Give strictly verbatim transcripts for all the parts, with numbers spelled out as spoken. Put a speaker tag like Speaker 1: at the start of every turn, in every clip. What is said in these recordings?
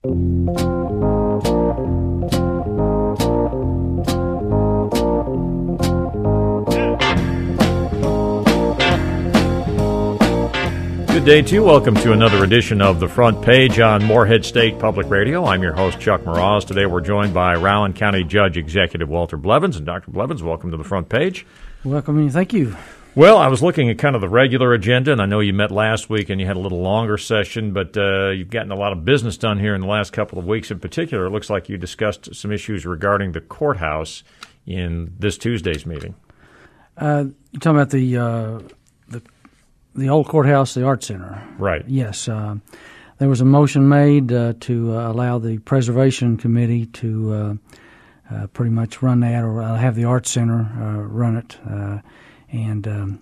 Speaker 1: Good day to you. Welcome to another edition of The Front Page on Morehead State Public Radio. I'm your host, Chuck Moroz. Today we're joined by Rowan County Judge Executive Walter Blevins. And Doctor Blevins, welcome to The Front Page.
Speaker 2: Welcome and thank you.
Speaker 1: Well, I was looking at kind of the regular agenda, and I know you met last week and you had a little longer session, but uh, you've gotten a lot of business done here in the last couple of weeks. In particular, it looks like you discussed some issues regarding the courthouse in this Tuesday's meeting.
Speaker 2: Uh, you're talking about the uh, the the old courthouse, the Art Center.
Speaker 1: Right.
Speaker 2: Yes. Uh, there was a motion made uh, to uh, allow the Preservation Committee to uh, uh, pretty much run that, or uh, have the Art Center uh, run it. Uh, and um,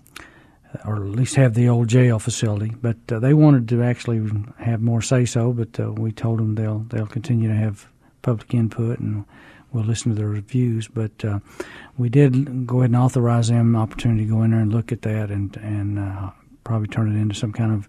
Speaker 2: or at least have the old jail facility. But uh, they wanted to actually have more say-so, but uh, we told them they'll they'll continue to have public input, and we'll listen to their reviews. But uh, we did go ahead and authorize them an opportunity to go in there and look at that and, and uh, probably turn it into some kind of,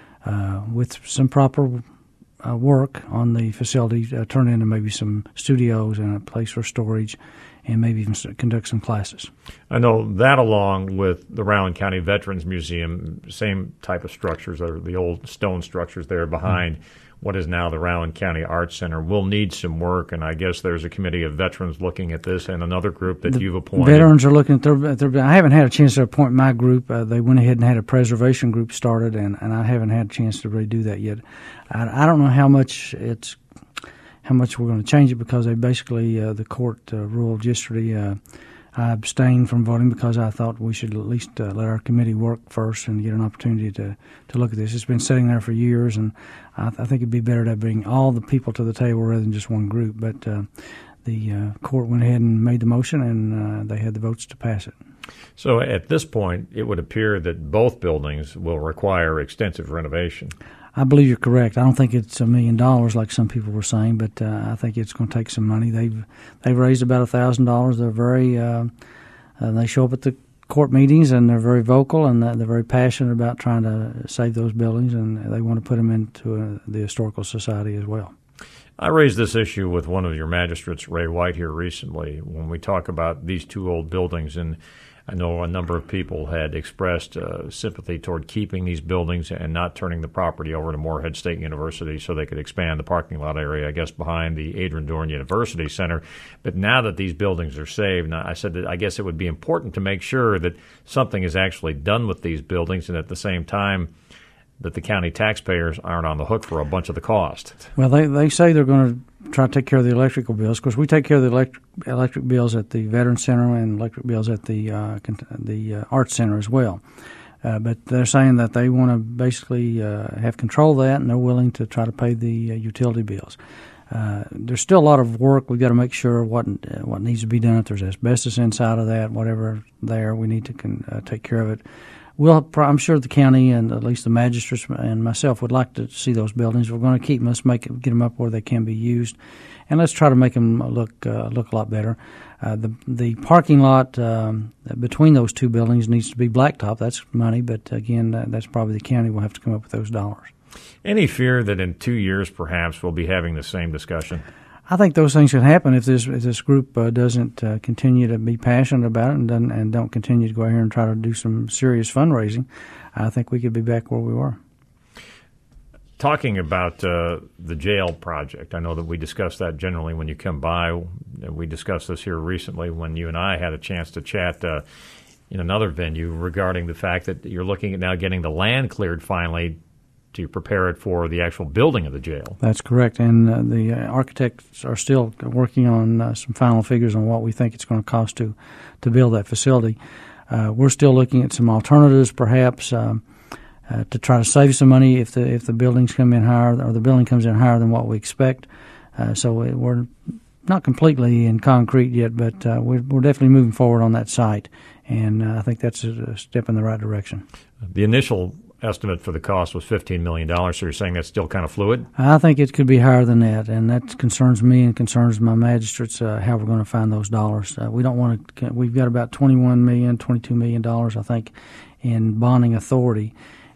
Speaker 2: uh, with some proper uh, work on the facility, uh, turn it into maybe some studios and a place for storage, and maybe even conduct some classes.
Speaker 1: I know that, along with the Rowan County Veterans Museum, same type of structures, are the old stone structures there behind mm-hmm. what is now the Rowan County Arts Center, will need some work, and I guess there's a committee of veterans looking at this and another group that
Speaker 2: the
Speaker 1: you've appointed.
Speaker 2: Veterans are looking at their, at their I haven't had a chance to appoint my group. Uh, they went ahead and had a preservation group started, and, and I haven't had a chance to really do that yet. I, I don't know how much it's how much we're going to change it, because they basically, uh, the court uh, ruled yesterday, uh, I abstained from voting because I thought we should at least uh, let our committee work first and get an opportunity to, to look at this. It's been sitting there for years, and I, th- I think it'd be better to bring all the people to the table rather than just one group. But uh, the uh, court went ahead and made the motion, and uh, they had the votes to pass it.
Speaker 1: So at this point, it would appear that both buildings will require extensive renovation.
Speaker 2: I believe you're correct. I don't think it's a million dollars like some people were saying, but uh, I think it's going to take some money. They've they've raised about a thousand dollars. They're very uh, uh, they show up at the court meetings, and they're very vocal, and they're very passionate about trying to save those buildings, and they want to put them into uh, the Historical Society as well.
Speaker 1: I raised this issue with one of your magistrates, Ray White, here recently when we talk about these two old buildings, and I know a number of people had expressed uh, sympathy toward keeping these buildings and not turning the property over to Morehead State University so they could expand the parking lot area, I guess, behind the Adrian Dorn University Center. But now that these buildings are saved, I said that I guess it would be important to make sure that something is actually done with these buildings, and at the same time that the county taxpayers aren't on the hook for a bunch of the cost.
Speaker 2: Well, they they say they're going to try to take care of the electrical bills. Of course, we take care of the electric electric bills at the Veterans Center and electric bills at the uh, the uh, Arts Center as well. Uh, but they're saying that they want to basically uh, have control of that, and they're willing to try to pay the uh, utility bills. Uh, there's still a lot of work. We've got to make sure what uh, what needs to be done. If there's asbestos inside of that, whatever there, we need to con- uh, take care of it. We'll, I'm sure the county and at least the magistrates and myself would like to see those buildings. We're going to keep them. Let's make it, get them up where they can be used, and let's try to make them look uh, look a lot better. Uh, the the parking lot um, between those two buildings needs to be blacktop. That's money, but again, uh, that's probably the county will have to come up with those dollars. Any
Speaker 1: fear that in two years perhaps we'll be having the same discussion?
Speaker 2: I think those things can happen if this if this group uh, doesn't uh, continue to be passionate about it and doesn't, and don't continue to go out here and try to do some serious fundraising. I think we could be back where we were.
Speaker 1: Talking about uh, the jail project, I know that we discuss that generally when you come by. We discussed this here recently when you and I had a chance to chat uh, in another venue regarding the fact that you're looking at now getting the land cleared finally to prepare it for the actual building of the jail.
Speaker 2: That's correct, and uh, the uh, architects are still working on uh, some final figures on what we think it's going to cost to, to build that facility. Uh, we're still looking at some alternatives, perhaps, um, uh, to try to save some money if the if the buildings come in higher, or the building comes in higher than what we expect. Uh, so we're not completely in concrete yet, but uh, we're, we're definitely moving forward on that site, and uh, I think that's a step in the right direction.
Speaker 1: The initial estimate for the cost was fifteen million dollars, so you're saying that's still kind of fluid?
Speaker 2: I think it could be higher than that, and that concerns me and concerns my magistrates, uh, how we're going to find those dollars. Uh, we don't want to – we've got about twenty-one million dollars, twenty-two million dollars, I think, in bonding authority,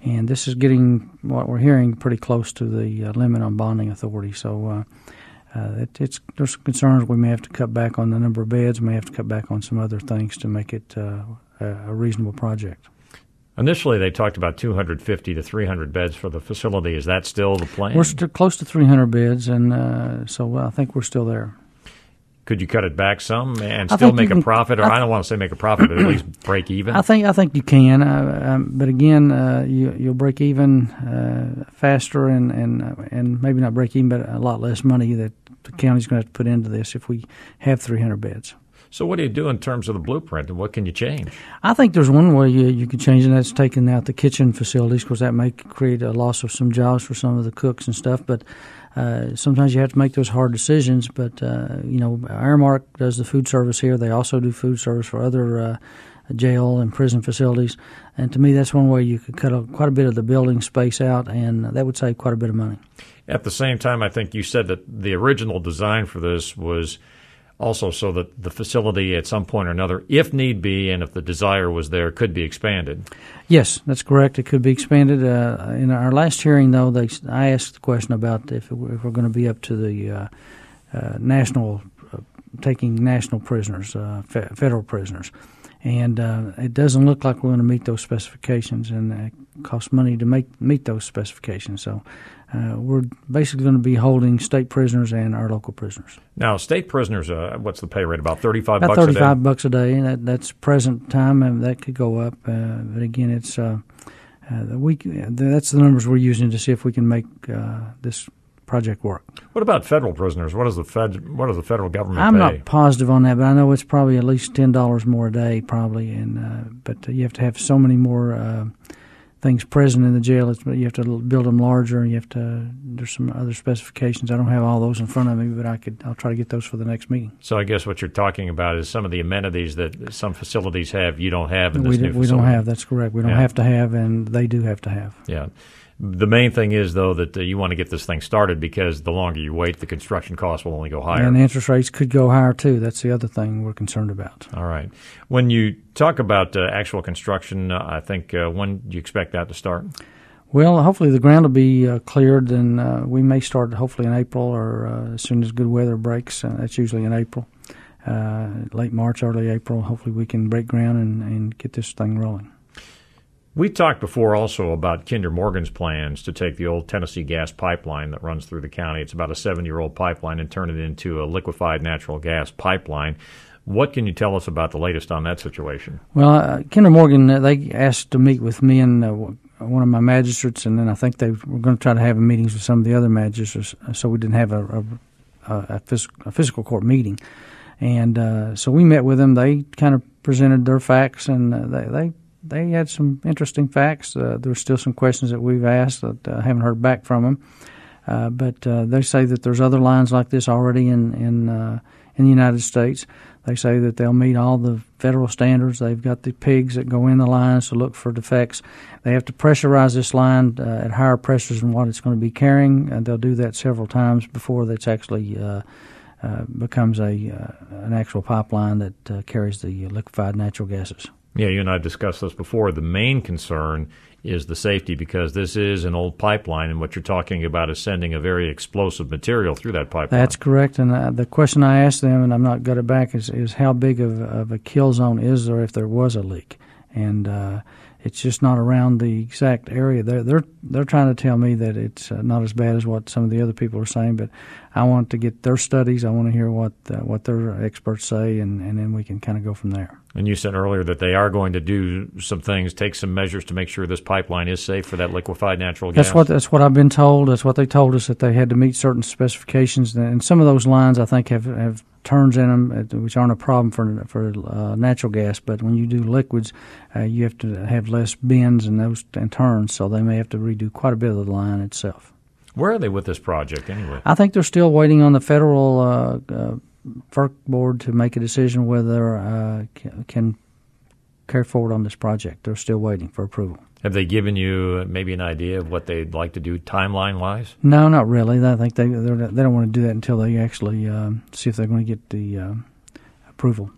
Speaker 2: And this is getting, what we're hearing, pretty close to the uh, limit on bonding authority. So uh, uh, it, it's there's some concerns we may have to cut back on the number of beds, may have to cut back on some other things to make it uh, a, a reasonable project.
Speaker 1: Initially, they talked about two hundred fifty to three hundred beds for the facility. Is that still the plan?
Speaker 2: We're st- close to three hundred beds, and uh, so I think we're still there.
Speaker 1: Could you cut it back some and still make a profit? Or I, th- I don't want to say make a profit, but at least break even?
Speaker 2: I think I think you can. Uh, um, but again, uh, you, you'll break even uh, faster and, and, uh, and maybe not break even, but a lot less money that the county's going to have to put into this if we have three hundred beds.
Speaker 1: So what do you do in terms of the blueprint, and what can you change?
Speaker 2: I think there's one way you, you can change it, and that's taking out the kitchen facilities, because that may create a loss of some jobs for some of the cooks and stuff. But uh, sometimes you have to make those hard decisions. But, uh, you know, Aramark does the food service here. They also do food service for other uh, jail and prison facilities. And to me, that's one way you could cut a, quite a bit of the building space out, and that would save quite a bit of money.
Speaker 1: At the same time, I think you said that the original design for this was also so that the facility at some point or another, if need be, and if the desire was there, could be expanded.
Speaker 2: Yes, that's correct. It could be expanded. Uh, in our last hearing, though, they, I asked the question about if, it, if we're going to be up to the uh, uh, national, uh, taking national prisoners, uh, fe- federal prisoners. And uh, it doesn't look like we're going to meet those specifications, and it costs money to make meet those specifications. So uh, we're basically going to be holding state prisoners and our local prisoners.
Speaker 1: Now, state prisoners, uh, what's the pay rate? About thirty-five
Speaker 2: About
Speaker 1: bucks a day?
Speaker 2: thirty-five bucks a day. And that, that's present time, and that could go up. Uh, but again, it's uh, uh, the week. That's the numbers we're using to see if we can make uh, this project work.
Speaker 1: What about federal prisoners? What does the Fed? What does the federal government
Speaker 2: I'm
Speaker 1: pay?
Speaker 2: not positive on that, but I know it's probably at least ten dollars more a day, probably. And uh, but you have to have so many more uh, things present in the jail. It's, you have to build them larger. You have to. There's some other specifications. I don't have all those in front of me, but I could. I'll try to get those for the next meeting.
Speaker 1: So I guess what you're talking about is some of the amenities that some facilities have you don't have in this
Speaker 2: we
Speaker 1: new
Speaker 2: do,
Speaker 1: facility.
Speaker 2: We don't have. That's correct. We don't
Speaker 1: Yeah.
Speaker 2: have to have, and they do have to have.
Speaker 1: Yeah. The main thing is, though, that uh, you want to get this thing started, because the longer you wait, the construction costs will only go higher.
Speaker 2: And interest rates could go higher, too. That's the other thing we're concerned about.
Speaker 1: All right. When you talk about uh, actual construction, uh, I think, uh, when do you expect that to start?
Speaker 2: Well, hopefully the ground will be uh, cleared, and uh, we may start hopefully in April, or uh, as soon as good weather breaks. Uh, that's usually in April, uh, late March, early April. Hopefully we can break ground and, and get this thing rolling.
Speaker 1: We talked before also about Kinder Morgan's plans to take the old Tennessee gas pipeline that runs through the county. It's about a seven-year-old pipeline, and turn it into a liquefied natural gas pipeline. What can you tell us about the latest on that situation?
Speaker 2: Well, uh, Kinder Morgan, uh, they asked to meet with me and uh, one of my magistrates, and then I think they were going to try to have meetings with some of the other magistrates, so we didn't have a, a, a, phys- a physical court meeting. And uh, so we met with them. They kind of presented their facts, and uh, they, they They had some interesting facts. Uh, there's still some questions that we've asked that I uh, haven't heard back from them. Uh, but uh, they say that there's other lines like this already in in, uh, in the United States. They say that they'll meet all the federal standards. They've got the pigs that go in the lines to look for defects. They have to pressurize this line uh, at higher pressures than what it's going to be carrying, and they'll do that several times before it's actually uh, uh, becomes a uh, an actual pipeline that uh, carries the liquefied natural gases.
Speaker 1: Yeah, you and I discussed this before. The main concern is the safety, because this is an old pipeline, and what you're talking about is sending a very explosive material through that pipeline.
Speaker 2: That's correct. And uh, the question I asked them, and I'm not got it back, is, is how big of, of a kill zone is there if there was a leak? And uh, it's just not around the exact area. They're they're they're trying to tell me that it's uh, not as bad as what some of the other people are saying. But I want to get their studies. I want to hear what uh, what their experts say, and, and then we can kind of go from there.
Speaker 1: And you said earlier that they are going to do some things, take some measures to make sure this pipeline is safe for that liquefied natural gas.
Speaker 2: That's what that's what I've been told. That's what they told us, that they had to meet certain specifications. And some of those lines, I think, have, have turns in them, which aren't a problem for for uh, natural gas. But when you do liquids, uh, you have to have less bends and those and turns, so they may have to redo quite a bit of the line itself.
Speaker 1: Where are they with this project anyway?
Speaker 2: I think they're still waiting on the federal uh, uh, FERC board to make a decision whether uh, can carry forward on this project. They're still waiting for approval.
Speaker 1: Have they given you maybe an idea of what they'd like to do timeline-wise?
Speaker 2: No, not really. I think they they don't want to do that until they actually uh, see if they're going to get the uh, approval.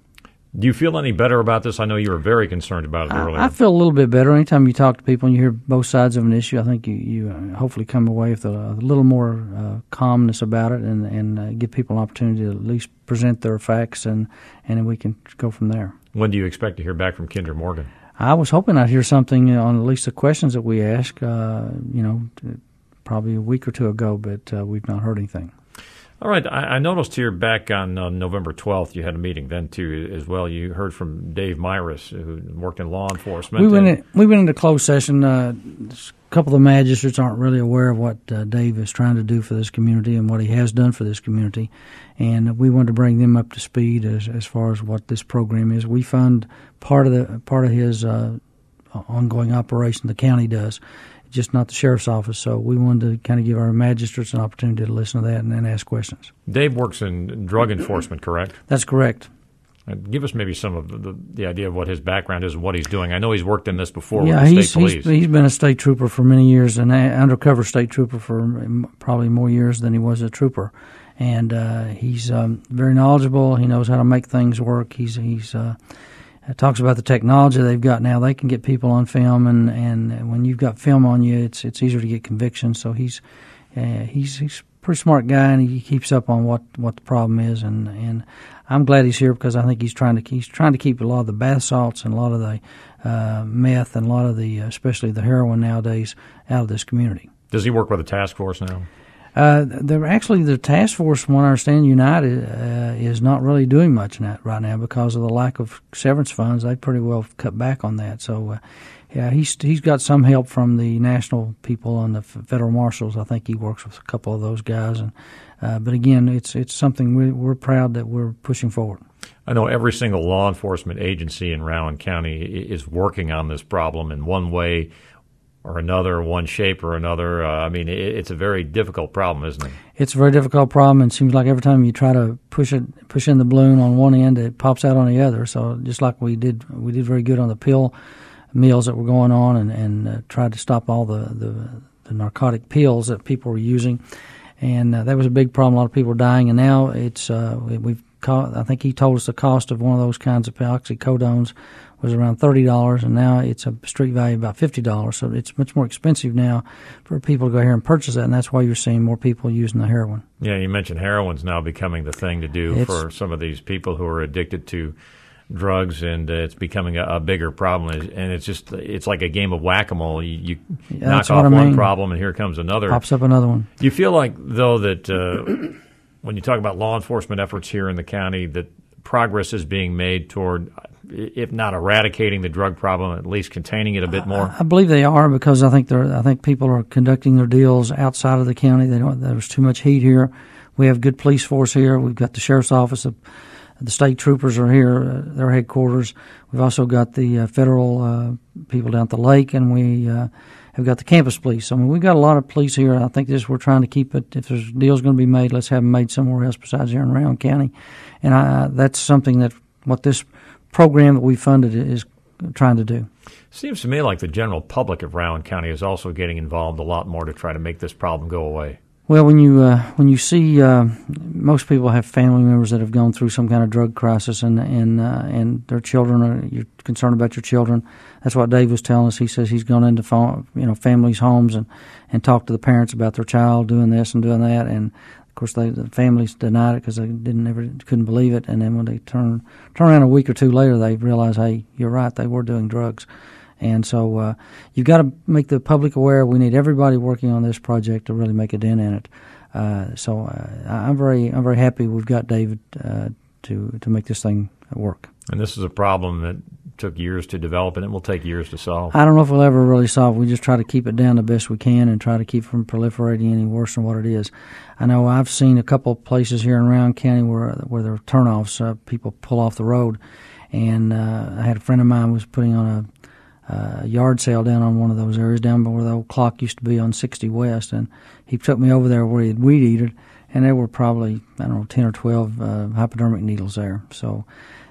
Speaker 1: Do you feel any better about this? I know you were very concerned about it earlier.
Speaker 2: I, I feel a little bit better. Anytime you talk to people and you hear both sides of an issue, I think you, you uh, hopefully come away with a, a little more uh, calmness about it and, and uh, give people an opportunity to at least present their facts, and, and then we can go from there.
Speaker 1: When do you expect to hear back from Kinder Morgan?
Speaker 2: I was hoping I'd hear something on at least the questions that we asked, uh, you know, probably a week or two ago, but uh, we've not heard anything.
Speaker 1: All right. I, I noticed here back on uh, November twelfth, you had a meeting then, too, as well. You heard from Dave Myris, who worked in law enforcement.
Speaker 2: We went, in, we went into closed session. Uh, a couple of the magistrates aren't really aware of what uh, Dave is trying to do for this community and what he has done for this community. And we wanted to bring them up to speed as, as far as what this program is. We fund part of the part of his uh, ongoing operation the county does, just not the sheriff's office. So we wanted to kind of give our magistrates an opportunity to listen to that and then ask questions.
Speaker 1: Dave works in drug enforcement, correct?
Speaker 2: That's correct.
Speaker 1: Uh, give us maybe some of the, the idea of what his background is and what he's doing. I know he's worked in this before
Speaker 2: yeah,
Speaker 1: with the
Speaker 2: he's,
Speaker 1: state police.
Speaker 2: He's, he's been a state trooper for many years, an undercover state trooper for probably more years than he was a trooper. And uh, he's um, very knowledgeable. He knows how to make things work. He's he's uh, talks about the technology they've got now. They can get people on film, and, and when you've got film on you, it's it's easier to get convictions. So he's uh, he's he's a pretty smart guy, and he keeps up on what, what the problem is. And, and I'm glad he's here because I think he's trying to he's trying to keep a lot of the bath salts and a lot of the uh, meth and a lot of the especially the heroin nowadays out of this community.
Speaker 1: Does he work with a task force now?
Speaker 2: Uh, they're actually the task force, from what I understand, United uh, is not really doing much in that right now because of the lack of severance funds. They pretty well cut back on that. So, uh, yeah, he's he's got some help from the national people and the federal marshals. I think he works with a couple of those guys. And uh, but again, it's it's something we, we're proud that we're pushing forward.
Speaker 1: I know every single law enforcement agency in Rowan County is working on this problem in one way or another, one shape or another. Uh, I mean, it, it's a very difficult problem, isn't it?
Speaker 2: It's a very difficult problem, and it seems like every time you try to push it, push in the balloon on one end, it pops out on the other. So just like we did, we did very good on the pill mills that were going on, and, and uh, tried to stop all the, the, the narcotic pills that people were using, and uh, that was a big problem. A lot of people were dying, and now it's uh, we've. I think he told us the cost of one of those kinds of oxycodones was around thirty dollars, and now it's a street value of about fifty dollars. So it's much more expensive now for people to go here and purchase that, and that's why you're seeing more people using the heroin.
Speaker 1: Yeah, you mentioned heroin's now becoming the thing to do it's, for some of these people who are addicted to drugs, and uh, it's becoming a, a bigger problem. And it's just it's like a game of whack-a-mole. You, you
Speaker 2: yeah,
Speaker 1: knock off
Speaker 2: I
Speaker 1: one
Speaker 2: mean.
Speaker 1: problem, and here comes another.
Speaker 2: Pops up another one.
Speaker 1: Do you feel like, though, that uh, when you talk about law enforcement efforts here in the county, that progress is being made toward, if not eradicating the drug problem, at least containing it a bit more?
Speaker 2: I, I believe they are, because I think they're. I think people are conducting their deals outside of the county. They don't. There's too much heat here. We have good police force here. We've got the sheriff's office. The, the state troopers are here. Uh, their headquarters. We've also got the uh, federal uh, people down at the lake, and we uh, have got the campus police. I mean, we've got a lot of police here. I think this we're trying to keep it. If there's deals going to be made, let's have them made somewhere else besides here in Rowan County. And I, that's something that what this program that we funded is trying to do.
Speaker 1: Seems to me like the general public of Rowan County is also getting involved a lot more to try to make this problem go away.
Speaker 2: Well, when you uh, when you see uh, most people have family members that have gone through some kind of drug crisis, and and uh, and their children are you're concerned about your children. That's what Dave was telling us. He says he's gone into you know families' homes and, and talked to the parents about their child doing this and doing that, and of course they, the families denied it because they didn't ever couldn't believe it. And then when they turn turn around a week or two later, they realize, hey, you're right, they were doing drugs. And so uh, you've got to make the public aware. We need everybody working on this project to really make a dent in it. Uh, so uh, I'm very I'm very happy we've got David uh, to to make this thing work.
Speaker 1: And this is a problem that took years to develop, and it will take years to solve.
Speaker 2: I don't know if we'll ever really solve it. We just try to keep it down the best we can and try to keep it from proliferating any worse than what it is. I know I've seen a couple of places here in Rowan County where where there are turnoffs. Uh, people pull off the road, and uh, I had a friend of mine who was putting on a Uh, yard sale down on one of those areas down where the old clock used to be on sixty West, and he took me over there where he had weed eated, and there were probably, I don't know, ten or twelve uh, hypodermic needles there. So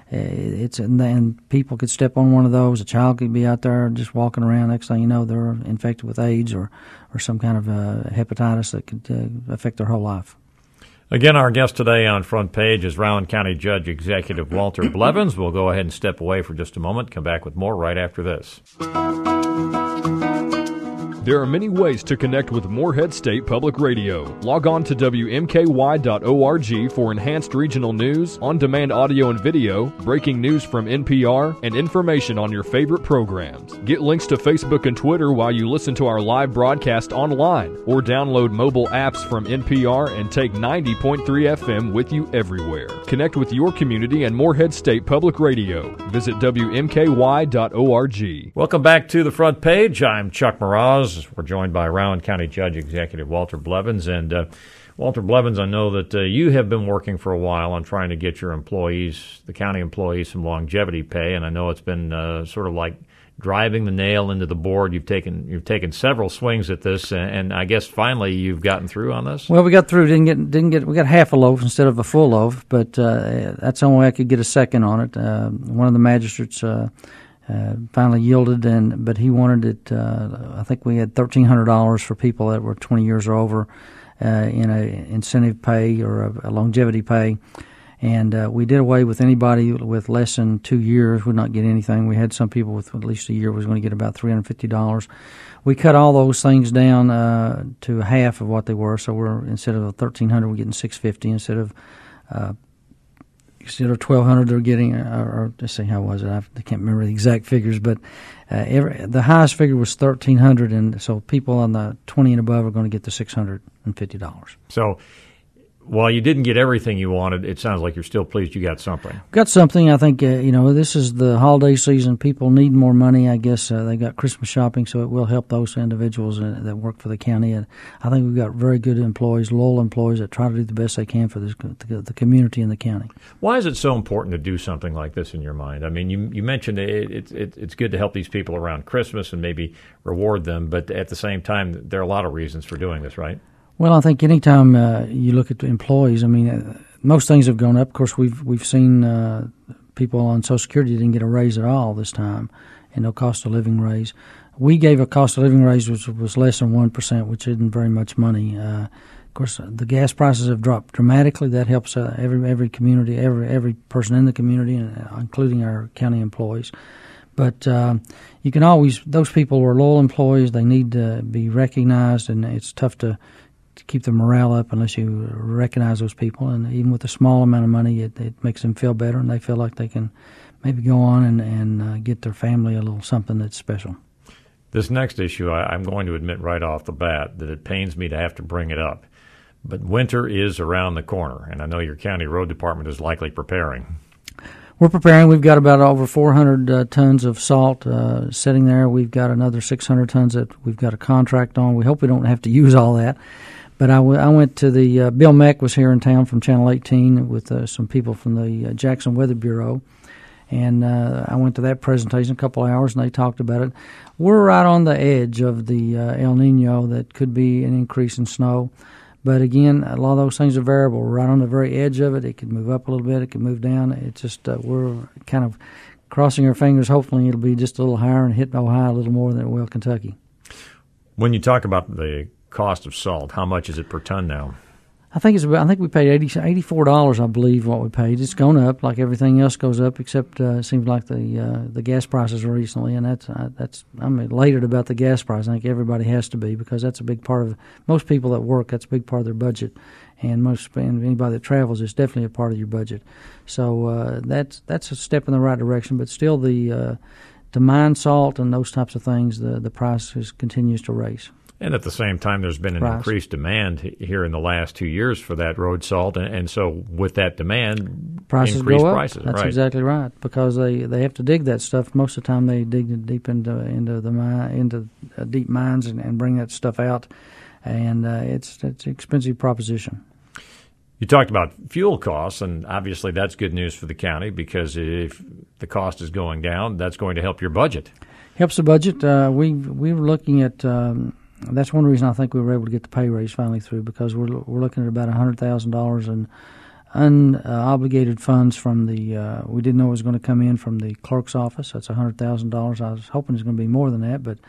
Speaker 2: uh, it's and then people could step on one of those. A child could be out there just walking around. Next thing you know, they're infected with AIDS or, or some kind of uh, hepatitis that could uh, affect their whole life.
Speaker 1: Again, our guest today on Front Page is Rowan County Judge Executive Walter Blevins. We'll go ahead and step away for just a moment, come back with more right after this.
Speaker 3: There are many ways to connect with Morehead State Public Radio. Log on to W M K Y dot org for enhanced regional news, on-demand audio and video, breaking news from N P R, and information on your favorite programs. Get links to Facebook and Twitter while you listen to our live broadcast online, or download mobile apps from N P R and take ninety point three F M with you everywhere. Connect with your community and Morehead State Public Radio. Visit W M K Y dot org.
Speaker 1: Welcome back to the Front Page. I'm Chuck Mraz. We're joined by Rowan County Judge Executive Walter Blevins. And uh, Walter Blevins, I know that uh, you have been working for a while on trying to get your employees, the county employees, some longevity pay. And I know it's been uh, sort of like driving the nail into the board. You've taken you've taken several swings at this, and, and I guess finally you've gotten through on this.
Speaker 2: Well, we got through. Didn't get didn't get. We got half a loaf instead of a full loaf, but uh, that's the only way I could get a second on it. Uh, one of the magistrates Uh, Uh, finally yielded, and but he wanted it. Uh, I think we had thirteen hundred dollars for people that were twenty years or over uh, in a incentive pay or a, a longevity pay, and uh, we did away with anybody with less than two years would not get anything. We had some people with at least a year was going to get about three hundred fifty dollars. We cut all those things down uh, to half of what they were. So we're instead of thirteen hundred, we're getting six fifty instead of. Uh, Instead of twelve hundred, they're getting, or, or let's see, how was it? I can't remember the exact figures, but uh, every, the highest figure was thirteen hundred, and so people on the twenty and above are going to get the six hundred fifty dollars.
Speaker 1: So while you didn't get everything you wanted, it sounds like you're still pleased you got something.
Speaker 2: Got something. I think, uh, you know, this is the holiday season. People need more money. I guess uh, they got Christmas shopping, so it will help those individuals uh, that work for the county. And I think we've got very good employees, loyal employees that try to do the best they can for this, the, the community and the county.
Speaker 1: Why is it so important to do something like this in your mind? I mean, you you mentioned it, it, it, it's good to help these people around Christmas and maybe reward them, but at the same time, there are a lot of reasons for doing this, right?
Speaker 2: Well, I think anytime uh, you look at the employees, I mean, uh, most things have gone up. Of course, we've we've seen uh, people on Social Security didn't get a raise at all this time, and no cost of living raise. We gave a cost of living raise which was less than one percent, which isn't very much money. Uh, of course, the gas prices have dropped dramatically. That helps uh, every every community, every every person in the community, uh, including our county employees. But uh, you can always, those people are loyal employees. They need to be recognized, and it's tough to to keep the morale up unless you recognize those people. And even with a small amount of money, it, it makes them feel better, and they feel like they can maybe go on and, and uh, get their family a little something that's special.
Speaker 1: This next issue, I, I'm going to admit right off the bat that it pains me to have to bring it up. But winter is around the corner, and I know your county road department is likely preparing.
Speaker 2: We're preparing. We've got about over four hundred uh, tons of salt uh, sitting there. We've got another six hundred tons that we've got a contract on. We hope we don't have to use all that. But I, w- I went to the, uh, Bill Meck was here in town from Channel eighteen with uh, some people from the uh, Jackson Weather Bureau. And uh, I went to that presentation a couple of hours, and they talked about it. We're right on the edge of the uh, El Nino that could be an increase in snow. But again, a lot of those things are variable. We're right on the very edge of it. It could move up a little bit. It could move down. It's just uh, we're kind of crossing our fingers. Hopefully it'll be just a little higher and hit Ohio a little more than it will Kentucky.
Speaker 1: When you talk about the cost of salt, how much is it per ton now?
Speaker 2: I think it's about. I think we paid eighty, eighty-four dollars. I believe what we paid. It's gone up like everything else goes up, except uh, it seems like the uh, the gas prices recently, and that's uh, that's. I'm elated about the gas price. I think everybody has to be, because that's a big part of most people that work. That's a big part of their budget, and most and anybody that travels is definitely a part of your budget. So uh, that's that's a step in the right direction. But still, the uh, to mine salt and those types of things, the the price is, continues to raise.
Speaker 1: And at the same time, there's been an
Speaker 2: Price.
Speaker 1: increased demand here in the last two years for that road salt, and, and so with that demand,
Speaker 2: Prices
Speaker 1: increased
Speaker 2: go up.
Speaker 1: prices.
Speaker 2: That's
Speaker 1: right.
Speaker 2: exactly right, because they, they have to dig that stuff. Most of the time, they dig deep into into the mine, into uh, deep mines, and, and bring that stuff out, and uh, it's it's an expensive proposition.
Speaker 1: You talked about fuel costs, and obviously that's good news for the county, because if the cost is going down, that's going to help your budget. Helps
Speaker 2: the budget. Uh, we we were looking at. Um, That's one reason I think we were able to get the pay raise finally through, because we're we're looking at about one hundred thousand dollars in unobligated funds from the, uh, we didn't know it was going to come in from the clerk's office. That's one hundred thousand dollars. I was hoping it was going to be more than that, but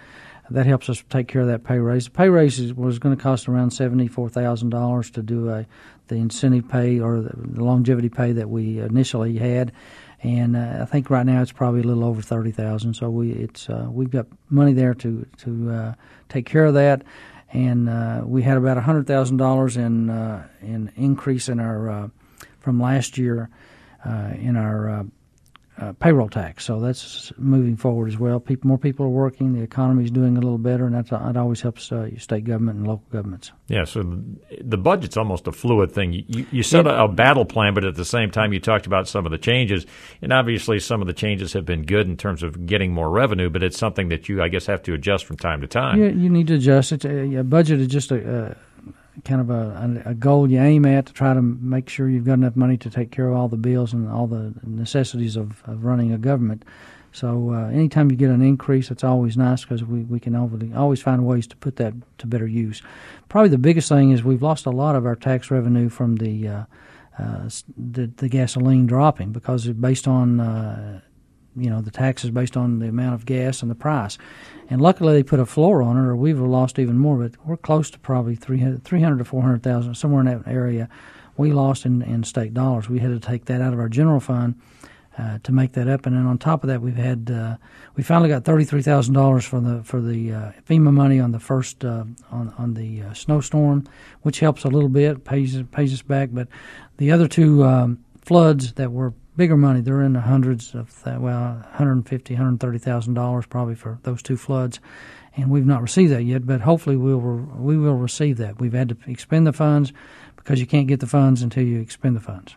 Speaker 2: that helps us take care of that pay raise. The pay raise is, was going to cost around seventy-four thousand dollars to do a the incentive pay or the, the longevity pay that we initially had, and uh, I think right now it's probably a little over thirty thousand dollars. So we it's uh, we've got money there to to uh, take care of that, and uh, we had about one hundred thousand dollars in uh, in increase in our uh, from last year uh, in our uh, Uh, payroll tax, so that's moving forward as well. People, more people are working. The economy is doing a little better, and that's, that always helps uh, state government and local governments.
Speaker 1: Yeah, so the budget's almost a fluid thing. You, you, you set a, a battle plan, but at the same time you talked about some of the changes, and obviously some of the changes have been good in terms of getting more revenue, but it's something that you, I guess, have to adjust from time to time.
Speaker 2: Yeah, you need to adjust. It's a, a budget is just a, a kind of a, a goal you aim at to try to make sure you've got enough money to take care of all the bills and all the necessities of, of running a government. So uh, anytime you get an increase, it's always nice because we, we can always find ways to put that to better use. Probably the biggest thing is we've lost a lot of our tax revenue from the uh, uh, the, the gasoline dropping because it's based on uh, you know the taxes based on the amount of gas and the price. And luckily they put a floor on it, or we would have lost even more. But we're close to probably three hundred to four hundred thousand, somewhere in that area. We lost in, in state dollars. We had to take that out of our general fund uh, to make that up. And then on top of that, we've had uh, we finally got thirty three thousand dollars for the for the uh, FEMA money on the first uh, on on the uh, snowstorm, which helps a little bit, pays pays us back. But the other two um, floods that were bigger money, they're in the hundreds of, th- well, one hundred fifty thousand dollars, one hundred thirty thousand dollars probably for those two floods, and we've not received that yet, but hopefully we'll re- we will receive that. We've had to expend the funds because you can't get the funds until you expend the funds.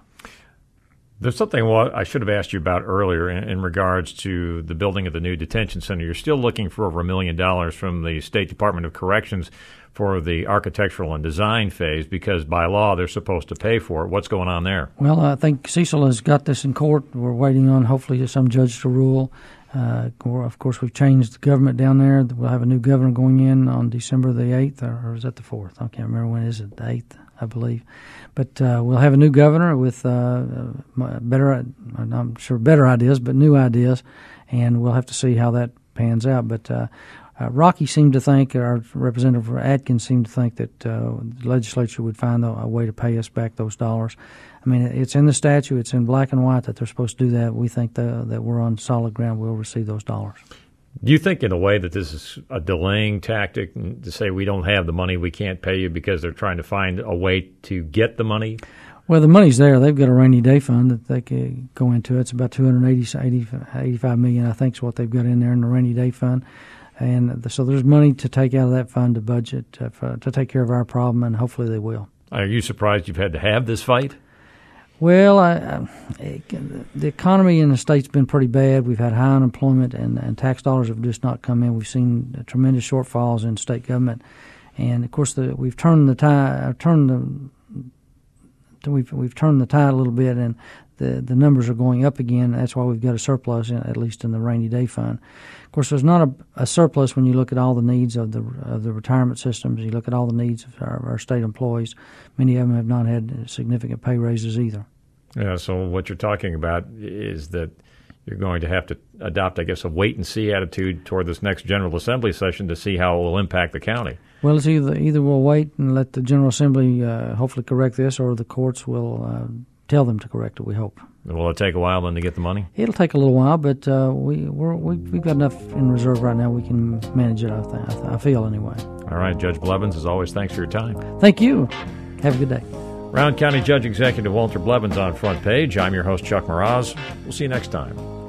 Speaker 1: There's something I should have asked you about earlier in, in regards to the building of the new detention center. You're still looking for over a million dollars from the State Department of Corrections for the architectural and design phase because by law they're supposed to pay for it. What's going on there?
Speaker 2: Well, I think Cecil has got this in court. We're waiting on hopefully some judge to rule. Uh, of course, we've changed the government down there. We'll have a new governor going in on December the eighth, or, or is that the fourth? I can't remember when it is. It the eighth, I believe. But uh, we'll have a new governor with uh, better, I'm sure better ideas, but new ideas, and we'll have to see how that pans out. But uh, uh, Rocky seemed to think, our Representative Atkins seemed to think that uh, the legislature would find a, a way to pay us back those dollars. I mean, it's in the statute, it's in black and white that they're supposed to do that. We think the, that we're on solid ground. We'll receive those dollars.
Speaker 1: Do you think in a way that this is a delaying tactic to say we don't have the money, we can't pay you because they're trying to find a way to get the money?
Speaker 2: Well, the money's there. They've got a rainy day fund that they could go into. It's about two hundred eighty, eighty-five million dollars, I think, is what they've got in there in the rainy day fund. And so there's money to take out of that fund to budget uh, for, to take care of our problem, and hopefully they will.
Speaker 1: Are you surprised you've had to have this fight?
Speaker 2: Well, I, I, the economy in the state's been pretty bad. We've had high unemployment, and, and tax dollars have just not come in. We've seen tremendous shortfalls in state government, and of course, the, we've turned the tide. Turned the we've we've turned the tide a little bit, and the the numbers are going up again. That's why we've got a surplus, in, at least in the rainy day fund. Of course, there's not a, a surplus when you look at all the needs of the of the retirement systems. You look at all the needs of our, of our state employees. Many of them have not had significant pay raises either.
Speaker 1: Yeah, so what you're talking about is that you're going to have to adopt, I guess, a wait-and-see attitude toward this next General Assembly session to see how it will impact the county.
Speaker 2: Well, it's either either we'll wait and let the General Assembly uh, hopefully correct this, or the courts will uh, tell them to correct it, we hope.
Speaker 1: Will it take a while then to get the money?
Speaker 2: It'll take a little while, but uh, we, we're, we, we've got enough in reserve right now. We can manage it, I, think, I, th- I feel, anyway.
Speaker 1: All right, Judge Blevins, as always, thanks for your time.
Speaker 2: Thank you. Have a good day.
Speaker 1: Round County Judge Executive Walter Blevins on Front Page. I'm your host, Chuck Mraz. We'll see you next time.